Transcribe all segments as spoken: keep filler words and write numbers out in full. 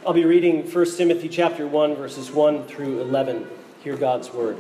I'll be reading First Timothy chapter one, verses one through eleven. Hear God's word.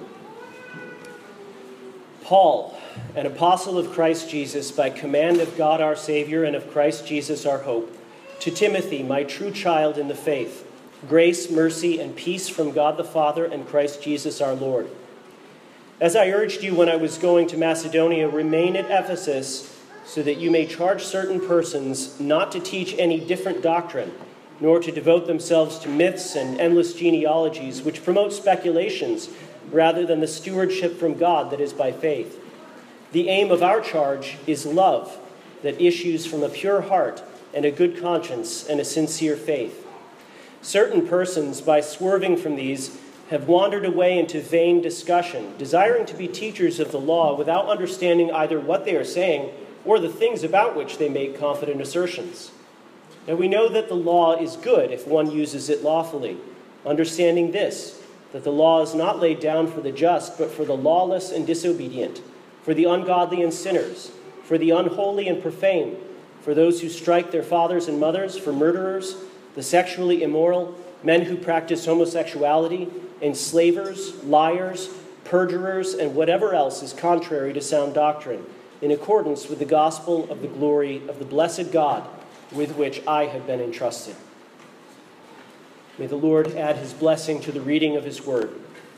Paul, an apostle of Christ Jesus, by command of God our Savior and of Christ Jesus our hope, to Timothy, my true child in the faith, grace, mercy, and peace from God the Father and Christ Jesus our Lord. As I urged you when I was going to Macedonia, remain at Ephesus so that you may charge certain persons not to teach any different doctrine, nor to devote themselves to myths and endless genealogies, which promote speculations rather than the stewardship from God that is by faith. The aim of our charge is love that issues from a pure heart and a good conscience and a sincere faith. Certain persons, by swerving from these, have wandered away into vain discussion, desiring to be teachers of the law without understanding either what they are saying or the things about which they make confident assertions. Now we know that the law is good if one uses it lawfully, understanding this, that the law is not laid down for the just, but for the lawless and disobedient, for the ungodly and sinners, for the unholy and profane, for those who strike their fathers and mothers, for murderers, the sexually immoral, men who practice homosexuality, enslavers, liars, perjurers, and whatever else is contrary to sound doctrine, in accordance with the gospel of the glory of the blessed God, with which I have been entrusted. May the Lord add his blessing to the reading of his word.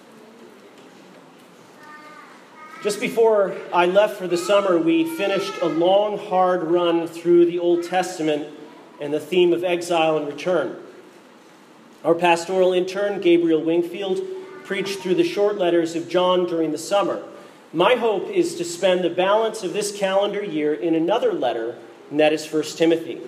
Just before I left for the summer, we finished a long, hard run through the Old Testament and the theme of exile and return. Our pastoral intern, Gabriel Wingfield, preached through the short letters of John during the summer. My hope is to spend the balance of this calendar year in another letter, and that is First Timothy.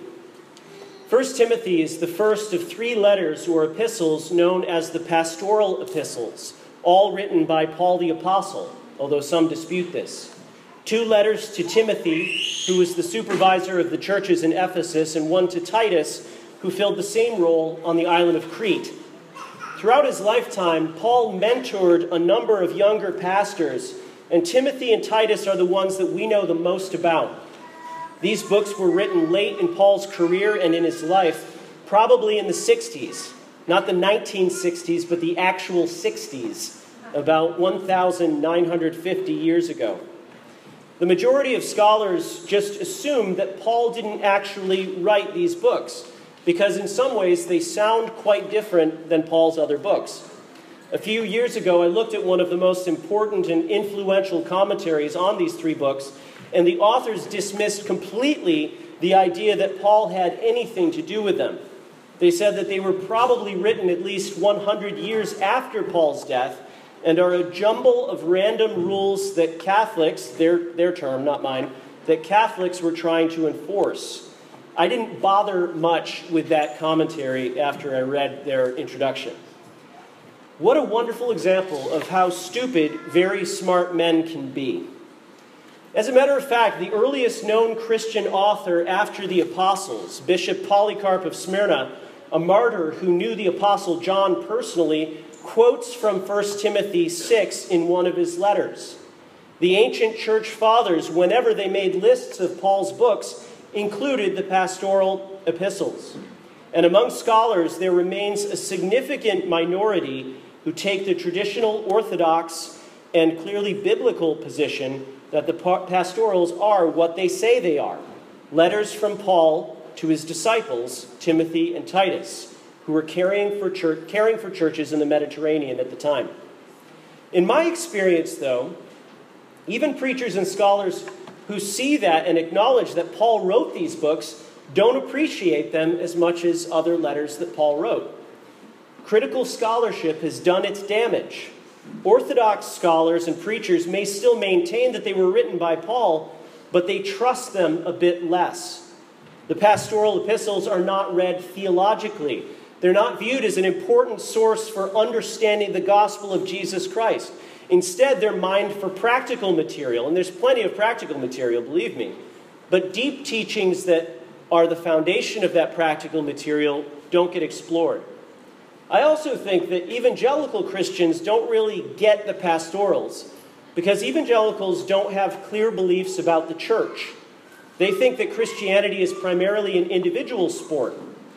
First Timothy is the first of three letters or epistles known as the pastoral epistles, all written by Paul the Apostle, although some dispute this. Two letters to Timothy, who was the supervisor of the churches in Ephesus, and one to Titus, who filled the same role on the island of Crete. Throughout his lifetime, Paul mentored a number of younger pastors, and Timothy and Titus are the ones that we know the most about. These books were written late in Paul's career and in his life, probably in the sixties. Not the nineteen sixties, but the actual sixties, about one thousand nine hundred fifty years ago. The majority of scholars just assume that Paul didn't actually write these books, because in some ways they sound quite different than Paul's other books. A few years ago, I looked at one of the most important and influential commentaries on these three books, and the authors dismissed completely the idea that Paul had anything to do with them. They said that they were probably written at least one hundred years after Paul's death and are a jumble of random rules that Catholics, their, their term, not mine, that Catholics were trying to enforce. I didn't bother much with that commentary after I read their introduction. What a wonderful example of how stupid very smart men can be. As a matter of fact, the earliest known Christian author after the apostles, Bishop Polycarp of Smyrna, a martyr who knew the apostle John personally, quotes from First Timothy six in one of his letters. The ancient church fathers, whenever they made lists of Paul's books, included the pastoral epistles. And among scholars, there remains a significant minority who take the traditional orthodox and clearly biblical position that the pastorals are what they say they are. Letters from Paul to his disciples, Timothy and Titus, who were caring for, church, caring for churches in the Mediterranean at the time. In my experience, though, even preachers and scholars who see that and acknowledge that Paul wrote these books don't appreciate them as much as other letters that Paul wrote. Critical scholarship has done its damage. Orthodox scholars and preachers may still maintain that they were written by Paul, but they trust them a bit less. The pastoral epistles are not read theologically. They're not viewed as an important source for understanding the gospel of Jesus Christ. Instead, they're mined for practical material, and there's plenty of practical material, believe me. But deep teachings that are the foundation of that practical material don't get explored. I also think that evangelical Christians don't really get the pastorals because evangelicals don't have clear beliefs about the church. They think that Christianity is primarily an individual sport.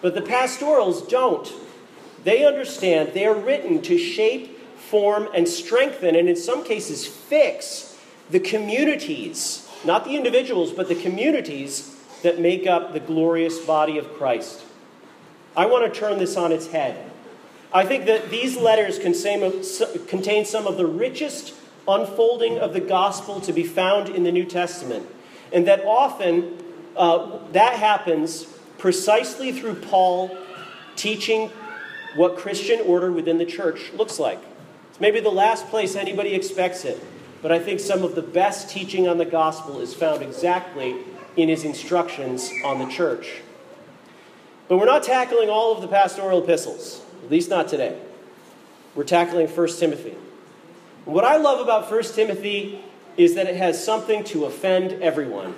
But the pastorals don't. They understand they are written to shape, form, and strengthen, and in some cases fix the communities, not the individuals, but the communities that make up the glorious body of Christ. I want to turn this on its head. I think that these letters contain some of the richest unfolding of the gospel to be found in the New Testament, and that often uh, that happens precisely through Paul teaching what Christian order within the church looks like. It's maybe the last place anybody expects it, but I think some of the best teaching on the gospel is found exactly in his instructions on the church. But we're not tackling all of the pastoral epistles, at least not today. We're tackling First Timothy. And what I love about First Timothy is that it has something to offend everyone.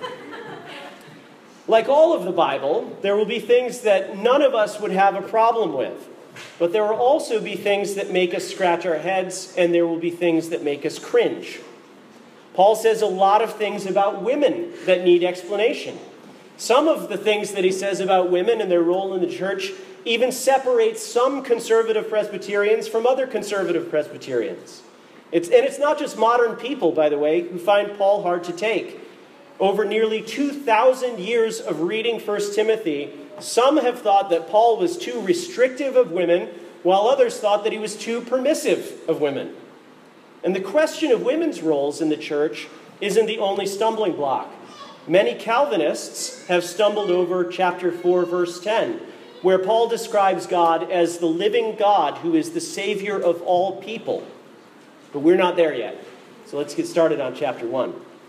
Like all of the Bible, there will be things that none of us would have a problem with. But there will also be things that make us scratch our heads, and there will be things that make us cringe. Paul says a lot of things about women that need explanation. Some of the things that he says about women and their role in the church even separates some conservative Presbyterians from other conservative Presbyterians. It's, and it's not just modern people, by the way, who find Paul hard to take. Over nearly two thousand years of reading First Timothy, some have thought that Paul was too restrictive of women, while others thought that he was too permissive of women. And the question of women's roles in the church isn't the only stumbling block. Many Calvinists have stumbled over chapter four, verse ten, where Paul describes God as the living God who is the Savior of all people. But we're not there yet. So let's get started on chapter one.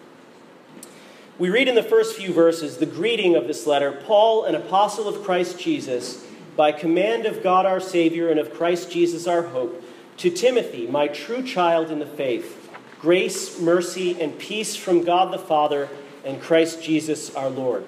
We read in the first few verses the greeting of this letter, Paul, an apostle of Christ Jesus, by command of God our Savior and of Christ Jesus our hope, to Timothy, my true child in the faith, grace, mercy, and peace from God the Father and Christ Jesus our Lord.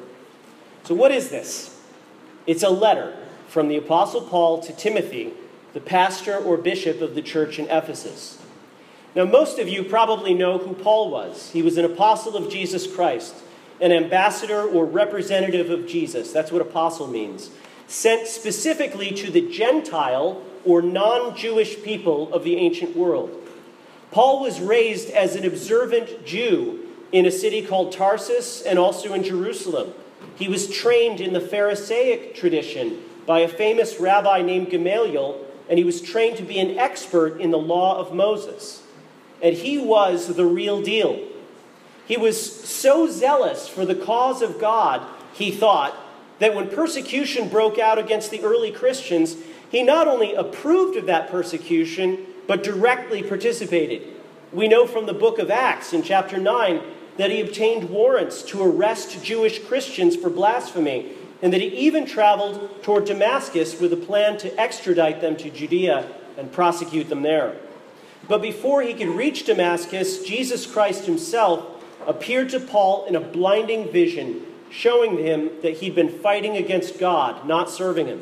So what is this? It's a letter from the Apostle Paul to Timothy, the pastor or bishop of the church in Ephesus. Now, most of you probably know who Paul was. He was an apostle of Jesus Christ, an ambassador or representative of Jesus. That's what apostle means. Sent specifically to the Gentile or non-Jewish people of the ancient world. Paul was raised as an observant Jew in a city called Tarsus and also in Jerusalem. He was trained in the Pharisaic tradition by a famous rabbi named Gamaliel, and he was trained to be an expert in the law of Moses. And he was the real deal. He was so zealous for the cause of God, he thought, that when persecution broke out against the early Christians, he not only approved of that persecution, but directly participated. We know from the book of Acts in chapter nine that he obtained warrants to arrest Jewish Christians for blasphemy, and that he even traveled toward Damascus with a plan to extradite them to Judea and prosecute them there. But before he could reach Damascus, Jesus Christ himself appeared to Paul in a blinding vision, showing him that he'd been fighting against God, not serving him.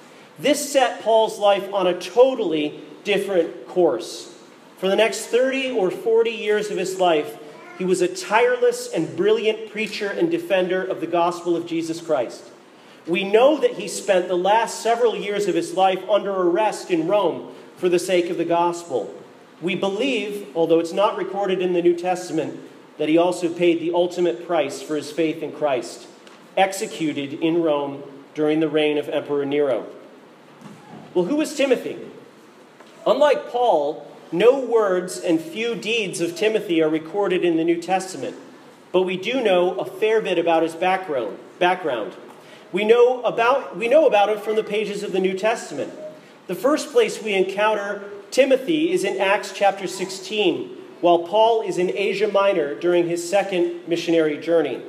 This set Paul's life on a totally different course. For the next thirty or forty years of his life, he was a tireless and brilliant preacher and defender of the gospel of Jesus Christ. We know that he spent the last several years of his life under arrest in Rome for the sake of the gospel. We believe, although it's not recorded in the New Testament, that he also paid the ultimate price for his faith in Christ, executed in Rome during the reign of Emperor Nero. Well, who was Timothy? Unlike Paul, no words and few deeds of Timothy are recorded in the New Testament, but we do know a fair bit about his background. Background. We know about we know about him from the pages of the New Testament. The first place we encounter Timothy is in Acts chapter sixteen, while Paul is in Asia Minor during his second missionary journey.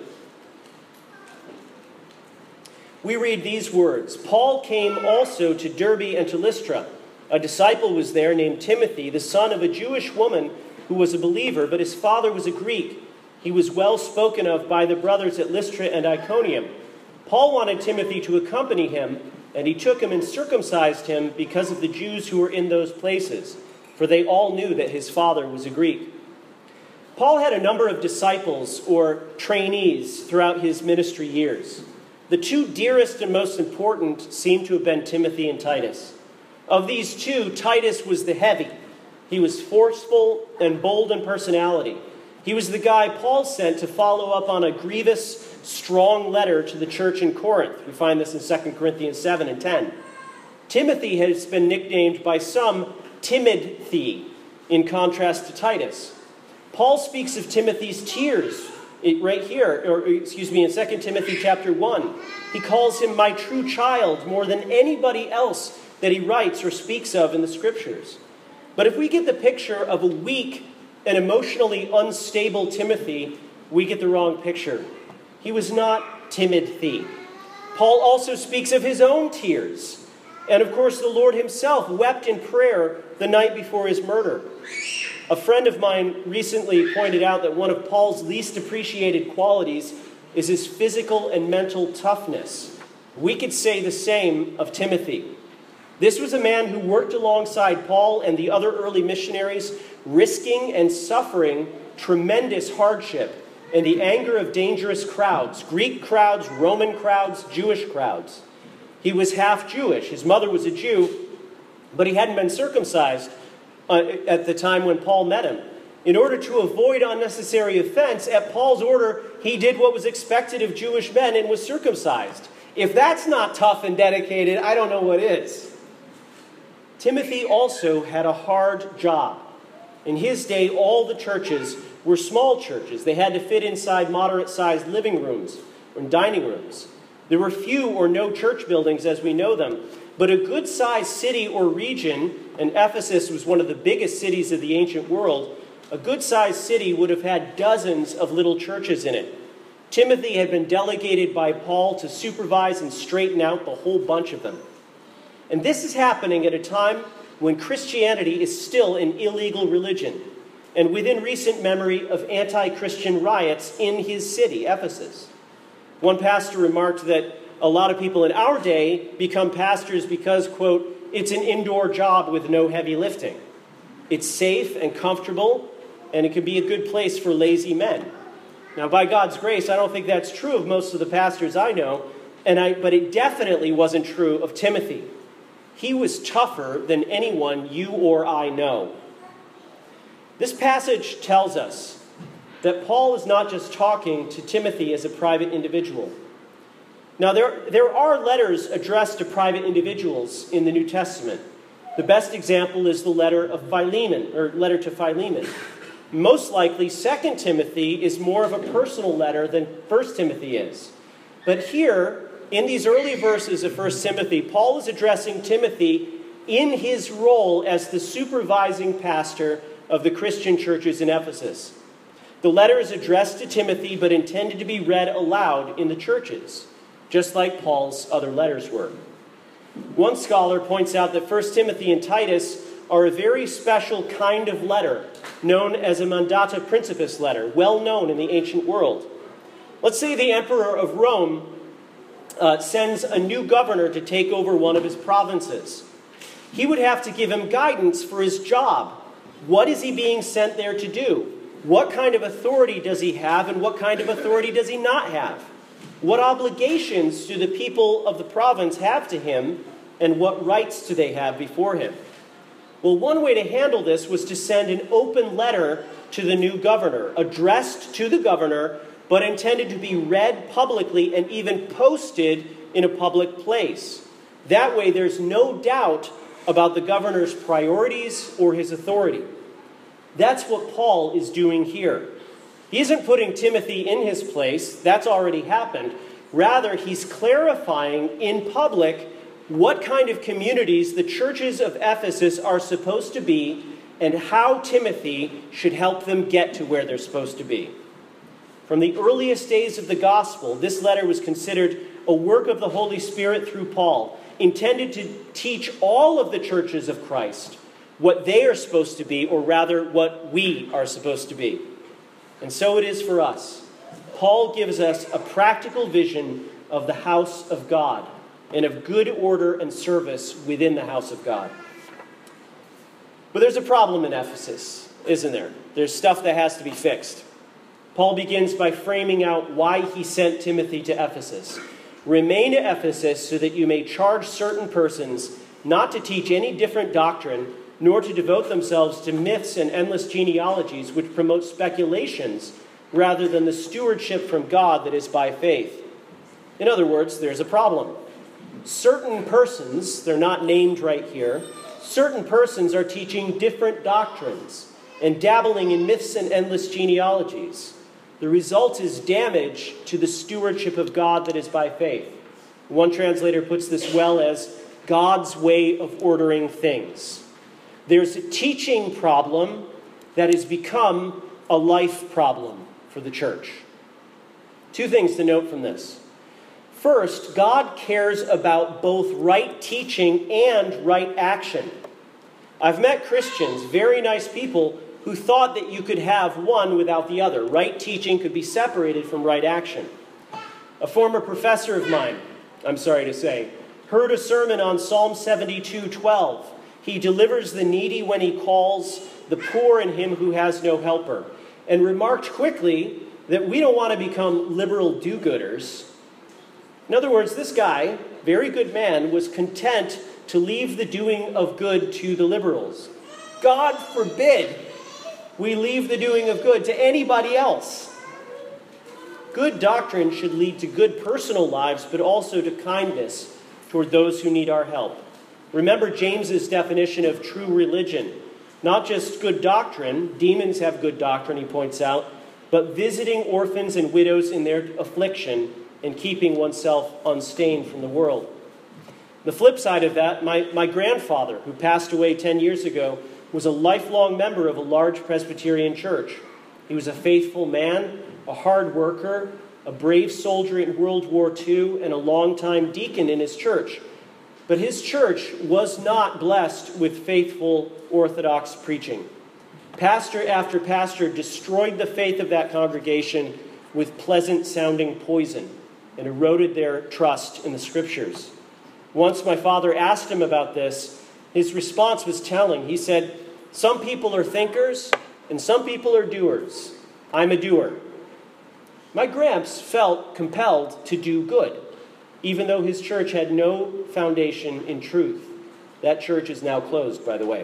We read these words, Paul came also to Derbe and to Lystra. A disciple was there named Timothy, the son of a Jewish woman who was a believer, but his father was a Greek. He was well spoken of by the brothers at Lystra and Iconium. Paul wanted Timothy to accompany him, and he took him and circumcised him because of the Jews who were in those places, for they all knew that his father was a Greek. Paul had a number of disciples or trainees throughout his ministry years. The two dearest and most important seem to have been Timothy and Titus. Of these two, Titus was the heavy. He was forceful and bold in personality. He was the guy Paul sent to follow up on a grievous, strong letter to the church in Corinth. We find this in Second Corinthians seven and ten. Timothy has been nicknamed by some Timothy, in contrast to Titus. Paul speaks of Timothy's tears right here, or excuse me, in Second Timothy chapter one. He calls him my true child more than anybody else that he writes or speaks of in the scriptures. But if we get the picture of a weak and emotionally unstable Timothy, we get the wrong picture. He was not Timothy. Paul also speaks of his own tears. And of course, the Lord himself wept in prayer the night before his murder. A friend of mine recently pointed out that one of Paul's least appreciated qualities is his physical and mental toughness. We could say the same of Timothy. This was a man who worked alongside Paul and the other early missionaries, risking and suffering tremendous hardship and the anger of dangerous crowds, Greek crowds, Roman crowds, Jewish crowds. He was half Jewish. His mother was a Jew, but he hadn't been circumcised uh, at the time when Paul met him. In order to avoid unnecessary offense, at Paul's order, he did what was expected of Jewish men and was circumcised. If that's not tough and dedicated, I don't know what is. Timothy also had a hard job. In his day, all the churches were small churches. They had to fit inside moderate-sized living rooms and dining rooms. There were few or no church buildings as we know them, but a good-sized city or region, and Ephesus was one of the biggest cities of the ancient world, a good-sized city would have had dozens of little churches in it. Timothy had been delegated by Paul to supervise and straighten out the whole bunch of them. And this is happening at a time when Christianity is still an illegal religion, and within recent memory of anti-Christian riots in his city, Ephesus. One pastor remarked that a lot of people in our day become pastors because, quote, it's an indoor job with no heavy lifting. It's safe and comfortable, and it can be a good place for lazy men. Now, by God's grace, I don't think that's true of most of the pastors I know, and I, but it definitely wasn't true of Timothy. He was tougher than anyone you or I know. This passage tells us that Paul is not just talking to Timothy as a private individual. Now, there, there are letters addressed to private individuals in the New Testament. The best example is the letter of Philemon, or letter to Philemon. Most likely, Second Timothy is more of a personal letter than First Timothy is. But here, in these early verses of First Timothy, Paul is addressing Timothy in his role as the supervising pastor of the Christian churches in Ephesus. The letter is addressed to Timothy, but intended to be read aloud in the churches, just like Paul's other letters were. One scholar points out that First Timothy and Titus are a very special kind of letter, known as a Mandata Principis letter, well known in the ancient world. Let's say the emperor of Rome uh, sends a new governor to take over one of his provinces. He would have to give him guidance for his job. What is he being sent there to do? What kind of authority does he have, and what kind of authority does he not have? What obligations do the people of the province have to him, and what rights do they have before him? Well, one way to handle this was to send an open letter to the new governor, addressed to the governor, but intended to be read publicly and even posted in a public place. That way, there's no doubt about the governor's priorities or his authority. That's what Paul is doing here. He isn't putting Timothy in his place. That's already happened. Rather, he's clarifying in public what kind of communities the churches of Ephesus are supposed to be and how Timothy should help them get to where they're supposed to be. From the earliest days of the gospel, this letter was considered a work of the Holy Spirit through Paul, intended to teach all of the churches of Christ what they are supposed to be, or rather what we are supposed to be. And so it is for us. Paul gives us a practical vision of the house of God and of good order and service within the house of God. But there's a problem in Ephesus, isn't there? There's stuff that has to be fixed. Paul begins by framing out why he sent Timothy to Ephesus. Remain at Ephesus so that you may charge certain persons not to teach any different doctrine, nor to devote themselves to myths and endless genealogies which promote speculations rather than the stewardship from God that is by faith. In other words, there's a problem. Certain persons, they're not named right here, certain persons are teaching different doctrines and dabbling in myths and endless genealogies. The result is damage to the stewardship of God that is by faith. One translator puts this well as God's way of ordering things. There's a teaching problem that has become a life problem for the church. Two things to note from this. First, God cares about both right teaching and right action. I've met Christians, very nice people, who thought that you could have one without the other. Right teaching could be separated from right action. A former professor of mine, I'm sorry to say, heard a sermon on Psalm seventy-two twelve. He delivers the needy when he calls, the poor and him who has no helper, and remarked quickly that we don't want to become liberal do-gooders. In other words, this guy, very good man, was content to leave the doing of good to the liberals. God forbid we leave the doing of good to anybody else. Good doctrine should lead to good personal lives, but also to kindness toward those who need our help. Remember James's definition of true religion. Not just good doctrine, demons have good doctrine, he points out, but visiting orphans and widows in their affliction and keeping oneself unstained from the world. The flip side of that, my, my grandfather, who passed away ten years ago, was a lifelong member of a large Presbyterian church. He was a faithful man, a hard worker, a brave soldier in World War Two, and a longtime deacon in his church. But his church was not blessed with faithful Orthodox preaching. Pastor after pastor destroyed the faith of that congregation with pleasant-sounding poison and eroded their trust in the Scriptures. Once my father asked him about this, his response was telling. He said, "Some people are thinkers and some people are doers. I'm a doer." My Gramps felt compelled to do good, even though his church had no foundation in truth. That church is now closed, by the way.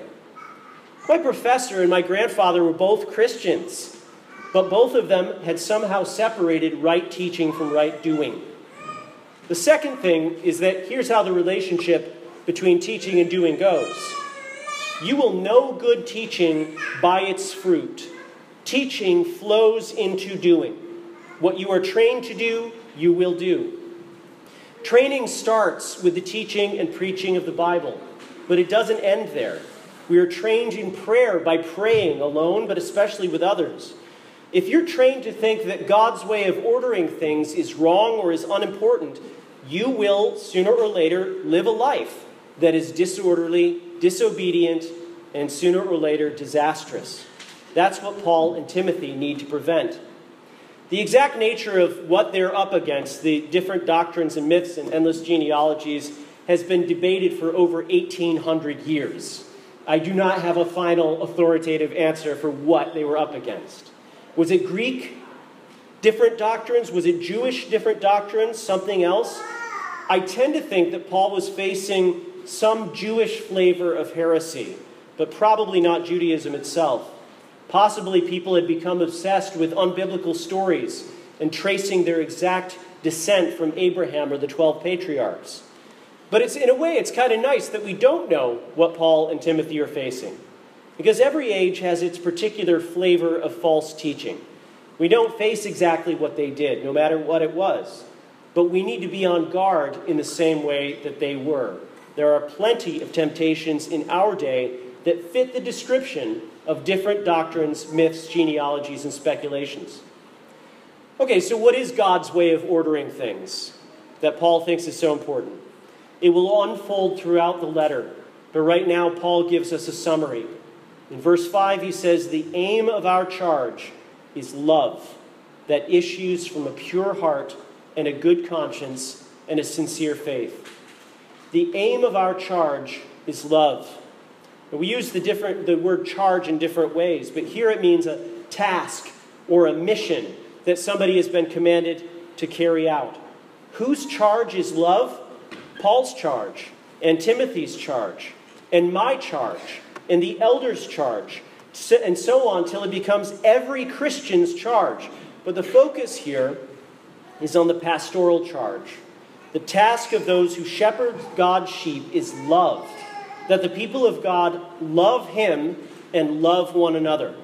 My professor and my grandfather were both Christians, but both of them had somehow separated right teaching from right doing. The second thing is that here's how the relationship between teaching and doing goes. You will know good teaching by its fruit. Teaching flows into doing. What you are trained to do, you will do. Training starts with the teaching and preaching of the Bible, but it doesn't end there. We are trained in prayer by praying alone, but especially with others. If you're trained to think that God's way of ordering things is wrong or is unimportant, you will, sooner or later, live a life that is disorderly, disobedient, and sooner or later disastrous. That's what Paul and Timothy need to prevent. The exact nature of what they're up against, the different doctrines and myths and endless genealogies, has been debated for over eighteen hundred years. I do not have a final authoritative answer for what they were up against. Was it Greek different doctrines? Was it Jewish different doctrines? Something else? I tend to think that Paul was facing some Jewish flavor of heresy, but probably not Judaism itself. Possibly people had become obsessed with unbiblical stories and tracing their exact descent from Abraham or the twelve patriarchs. But it's in a way, it's kind of nice that we don't know what Paul and Timothy are facing, because every age has its particular flavor of false teaching. We don't face exactly what they did, no matter what it was, but we need to be on guard in the same way that they were. There are plenty of temptations in our day that fit the description of different doctrines, myths, genealogies, and speculations. Okay, so what is God's way of ordering things that Paul thinks is so important? It will unfold throughout the letter, but right now Paul gives us a summary. In verse five, he says, "The aim of our charge is love that issues from a pure heart and a good conscience and a sincere faith." The aim of our charge is love. We use the different the word charge in different ways, but here it means a task or a mission that somebody has been commanded to carry out. Whose charge is love? Paul's charge, and Timothy's charge, and my charge, and the elders' charge, and so on till it becomes every Christian's charge. But the focus here is on the pastoral charge. The task of those who shepherd God's sheep is love, that the people of God love him and love one another.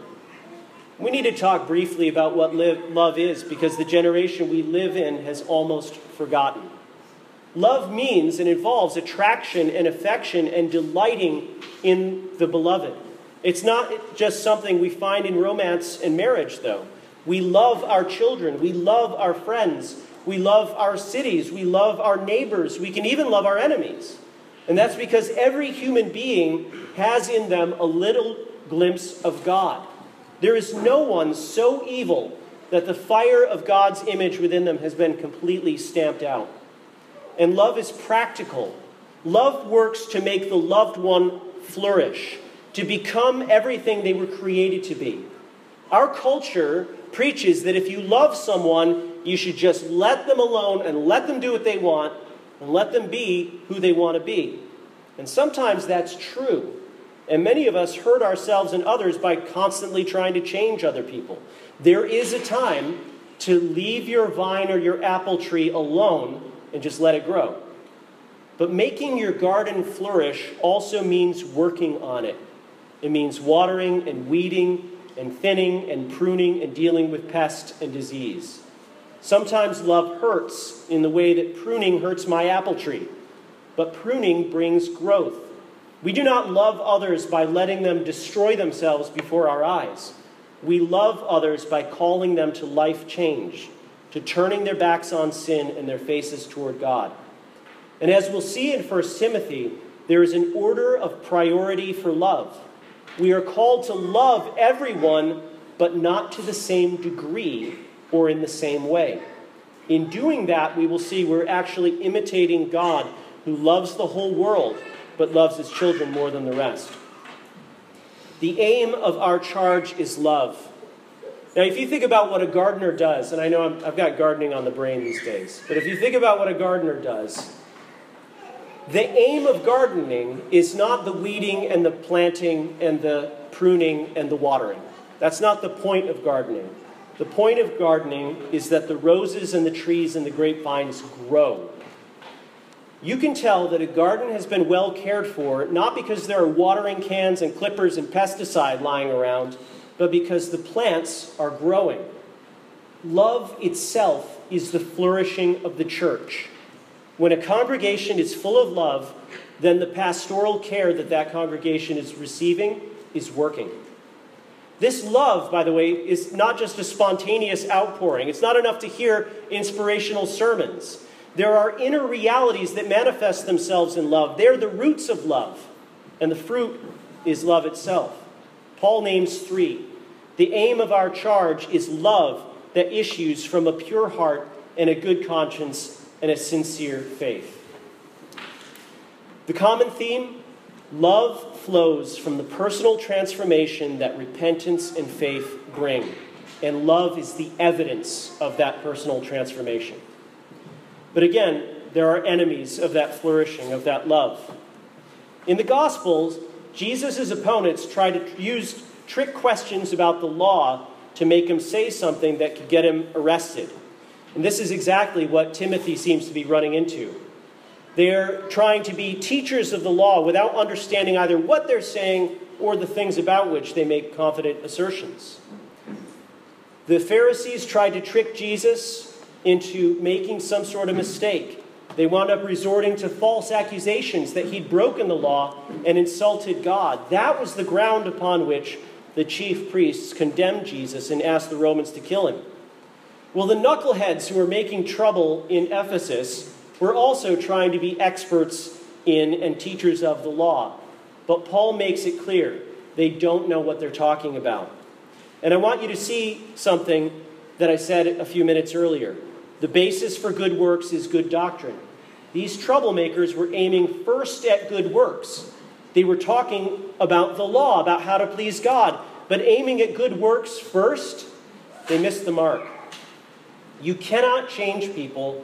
We need to talk briefly about what live, love is, because the generation we live in has almost forgotten. Love means and involves attraction and affection and delighting in the beloved. It's not just something we find in romance and marriage, though. We love our children. We love our friends. We love our cities. We love our neighbors. We can even love our enemies. And that's because every human being has in them a little glimpse of God. There is no one so evil that the fire of God's image within them has been completely stamped out. And love is practical. Love works to make the loved one flourish, to become everything they were created to be. Our culture preaches that if you love someone, you should just let them alone and let them do what they want and let them be who they want to be. And sometimes that's true. And many of us hurt ourselves and others by constantly trying to change other people. There is a time to leave your vine or your apple tree alone and just let it grow. But making your garden flourish also means working on it. It means watering and weeding and thinning and pruning and dealing with pest and disease. Sometimes love hurts in the way that pruning hurts my apple tree. But pruning brings growth. We do not love others by letting them destroy themselves before our eyes. We love others by calling them to life change, to turning their backs on sin and their faces toward God. And as we'll see in First Timothy, there is an order of priority for love. We are called to love everyone, but not to the same degree or in the same way. In doing that, we will see we're actually imitating God, who loves the whole world, but loves his children more than the rest. The aim of our charge is love. Now, if you think about what a gardener does, and I know I'm, I've got gardening on the brain these days, but if you think about what a gardener does, the aim of gardening is not the weeding and the planting and the pruning and the watering. That's not the point of gardening. The point of gardening is that the roses and the trees and the grapevines grow. You can tell that a garden has been well cared for, not because there are watering cans and clippers and pesticide lying around, but because the plants are growing. Love itself is the flourishing of the church. When a congregation is full of love, then the pastoral care that that congregation is receiving is working. This love, by the way, is not just a spontaneous outpouring. It's not enough to hear inspirational sermons. There are inner realities that manifest themselves in love. They're the roots of love, and the fruit is love itself. Paul names three. The aim of our charge is love that issues from a pure heart and a good conscience and a sincere faith. The common theme, love flows from the personal transformation that repentance and faith bring. And love is the evidence of that personal transformation. But again, there are enemies of that flourishing, of that love. In the Gospels, Jesus' opponents try to use trick questions about the law to make him say something that could get him arrested. And this is exactly what Timothy seems to be running into. They're trying to be teachers of the law without understanding either what they're saying or the things about which they make confident assertions. The Pharisees tried to trick Jesus into making some sort of mistake. They wound up resorting to false accusations that he'd broken the law and insulted God. That was the ground upon which the chief priests condemned Jesus and asked the Romans to kill him. Well, the knuckleheads who were making trouble in Ephesus were also trying to be experts in and teachers of the law. But Paul makes it clear they don't know what they're talking about. And I want you to see something that I said a few minutes earlier. The basis for good works is good doctrine. These troublemakers were aiming first at good works. They were talking about the law, about how to please God, but aiming at good works first, they missed the mark. You cannot change people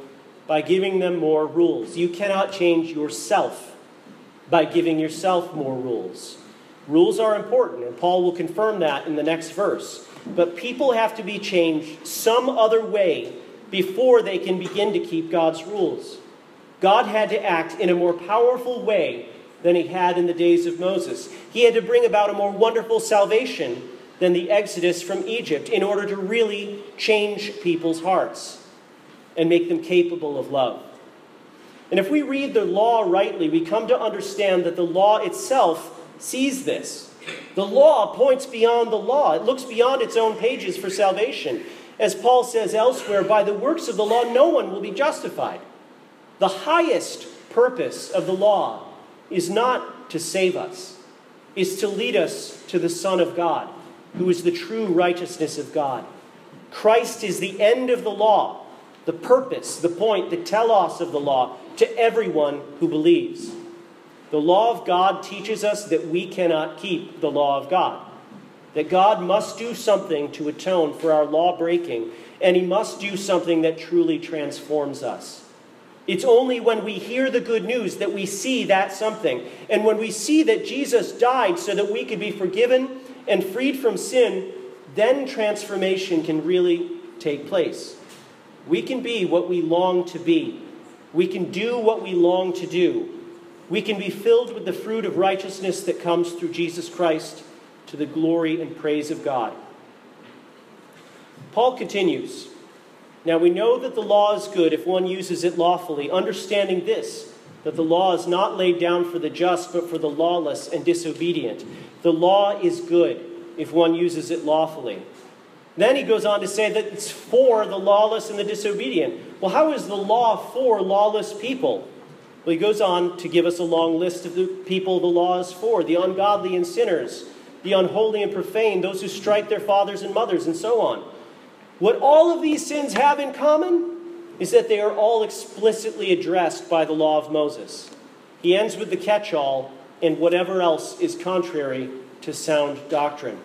by giving them more rules. You cannot change yourself by giving yourself more rules. Rules are important, and Paul will confirm that in the next verse. But people have to be changed some other way before they can begin to keep God's rules. God had to act in a more powerful way than he had in the days of Moses. He had to bring about a more wonderful salvation than the exodus from Egypt in order to really change people's hearts and make them capable of love. And if we read the law rightly, we come to understand that the law itself sees this. The law points beyond the law. It looks beyond its own pages for salvation. As Paul says elsewhere, by the works of the law, no one will be justified. The highest purpose of the law is not to save us, is to lead us to the Son of God, who is the true righteousness of God. Christ is the end of the law, the purpose, the point, the telos of the law to everyone who believes. The law of God teaches us that we cannot keep the law of God, that God must do something to atone for our law breaking, and he must do something that truly transforms us. It's only when we hear the good news that we see that something. And when we see that Jesus died so that we could be forgiven and freed from sin, then transformation can really take place. We can be what we long to be. We can do what we long to do. We can be filled with the fruit of righteousness that comes through Jesus Christ to the glory and praise of God. Paul continues. Now we know that the law is good if one uses it lawfully, understanding this, that the law is not laid down for the just, but for the lawless and disobedient. The law is good if one uses it lawfully. Then he goes on to say that it's for the lawless and the disobedient. Well, how is the law for lawless people? Well, he goes on to give us a long list of the people the law is for: the ungodly and sinners, the unholy and profane, those who strike their fathers and mothers, and so on. What all of these sins have in common is that they are all explicitly addressed by the law of Moses. He ends with the catch-all, and whatever else is contrary to sound doctrine.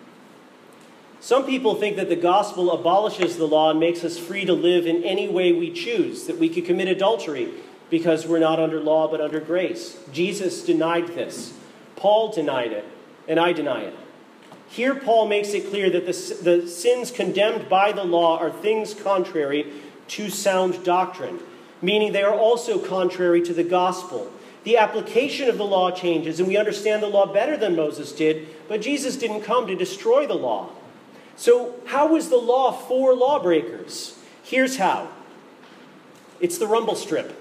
Some people think that the gospel abolishes the law and makes us free to live in any way we choose, that we could commit adultery because we're not under law but under grace. Jesus denied this. Paul denied it, and I deny it. Here Paul makes it clear that the, the sins condemned by the law are things contrary to sound doctrine, meaning they are also contrary to the gospel. The application of the law changes, and we understand the law better than Moses did, but Jesus didn't come to destroy the law. So how is the law for lawbreakers? Here's how. It's the rumble strip.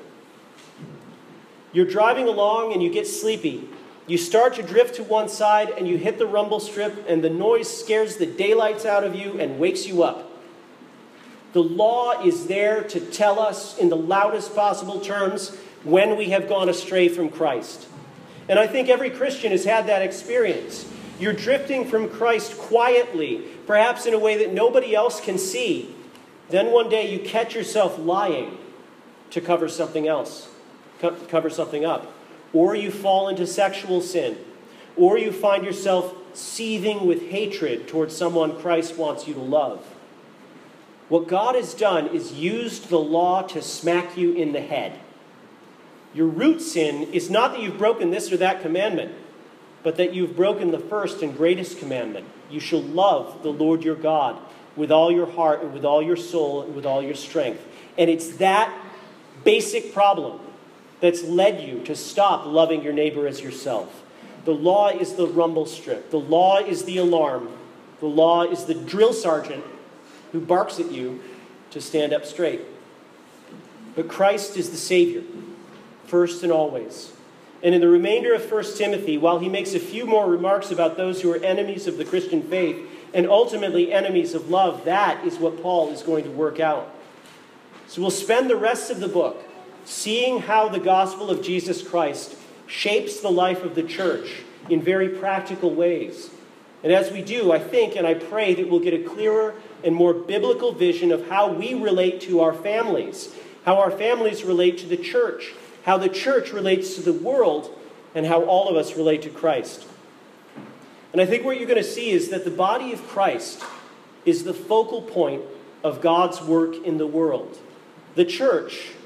You're driving along and you get sleepy. You start to drift to one side and you hit the rumble strip, and the noise scares the daylights out of you and wakes you up. The law is there to tell us in the loudest possible terms when we have gone astray from Christ. And I think every Christian has had that experience. You're drifting from Christ quietly, perhaps in a way that nobody else can see. Then one day you catch yourself lying to cover something else, co- cover something up. Or you fall into sexual sin. Or you find yourself seething with hatred towards someone Christ wants you to love. What God has done is used the law to smack you in the head. Your root sin is not that you've broken this or that commandment, but that you've broken the first and greatest commandment. You shall love the Lord your God with all your heart and with all your soul and with all your strength. And it's that basic problem that's led you to stop loving your neighbor as yourself. The law is the rumble strip. The law is the alarm. The law is the drill sergeant who barks at you to stand up straight. But Christ is the Savior, first and always. And in the remainder of First Timothy, while he makes a few more remarks about those who are enemies of the Christian faith and ultimately enemies of love, that is what Paul is going to work out. So we'll spend the rest of the book seeing how the gospel of Jesus Christ shapes the life of the church in very practical ways. And as we do, I think and I pray that we'll get a clearer and more biblical vision of how we relate to our families, how our families relate to the church, how the church relates to the world, and how all of us relate to Christ. And I think what you're going to see is that the body of Christ is the focal point of God's work in the world. The church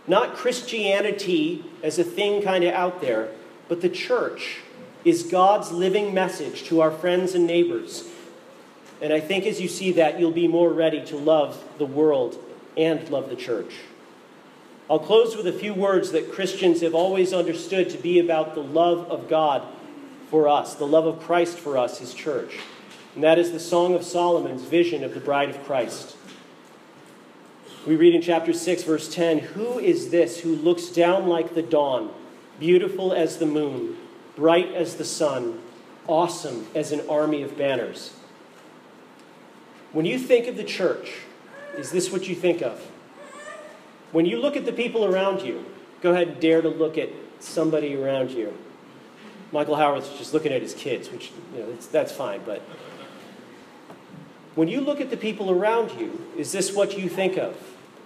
Not Christianity as a thing kind of out there, but the church is God's living message to our friends and neighbors. And I think as you see that, you'll be more ready to love the world and love the church. I'll close with a few words that Christians have always understood to be about the love of God for us, the love of Christ for us, his church. And that is the Song of Solomon's vision of the bride of Christ. We read in chapter six, verse ten, "Who is this who looks down like the dawn, beautiful as the moon, bright as the sun, awesome as an army of banners?" When you think of the church, is this what you think of? When you look at the people around you, go ahead and dare to look at somebody around you. Michael Howard's just looking at his kids, which, you know, that's, that's fine, but when you look at the people around you, is this what you think of?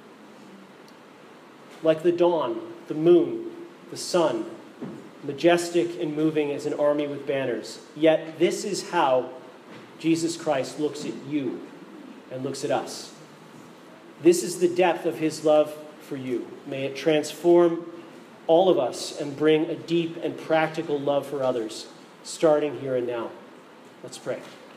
Like the dawn, the moon, the sun, majestic and moving as an army with banners. Yet this is how Jesus Christ looks at you and looks at us. This is the depth of his love for you. May it transform all of us and bring a deep and practical love for others, starting here and now. Let's pray.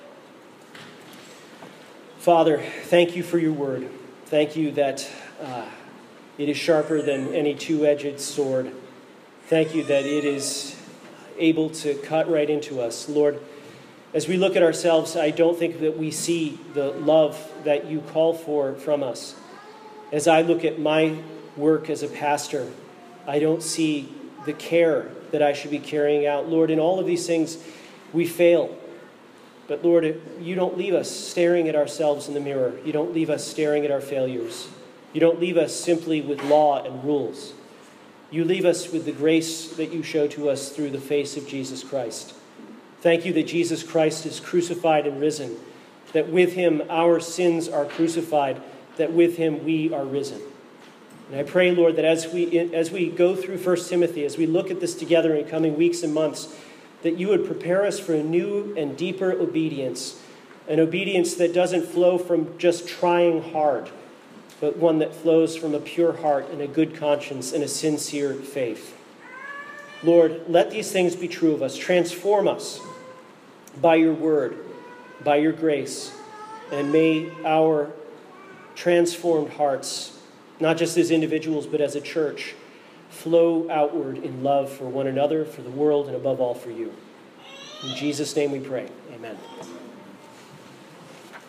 Father, thank you for your word. Thank you that uh, it is sharper than any two-edged sword. Thank you that it is able to cut right into us. Lord, as we look at ourselves, I don't think that we see the love that you call for from us. As I look at my work as a pastor, I don't see the care that I should be carrying out. Lord, in all of these things, we fail. But Lord, you don't leave us staring at ourselves in the mirror. You don't leave us staring at our failures. You don't leave us simply with law and rules. You leave us with the grace that you show to us through the face of Jesus Christ. Thank you that Jesus Christ is crucified and risen, that with him our sins are crucified, that with him we are risen. And I pray, Lord, that as we as we go through First Timothy, as we look at this together in coming weeks and months, that you would prepare us for a new and deeper obedience, an obedience that doesn't flow from just trying hard, but one that flows from a pure heart and a good conscience and a sincere faith. Lord, let these things be true of us. Transform us by your word, by your grace, and may our transformed hearts, not just as individuals, but as a church, flow outward in love for one another, for the world, and above all for you. In Jesus' name we pray. Amen.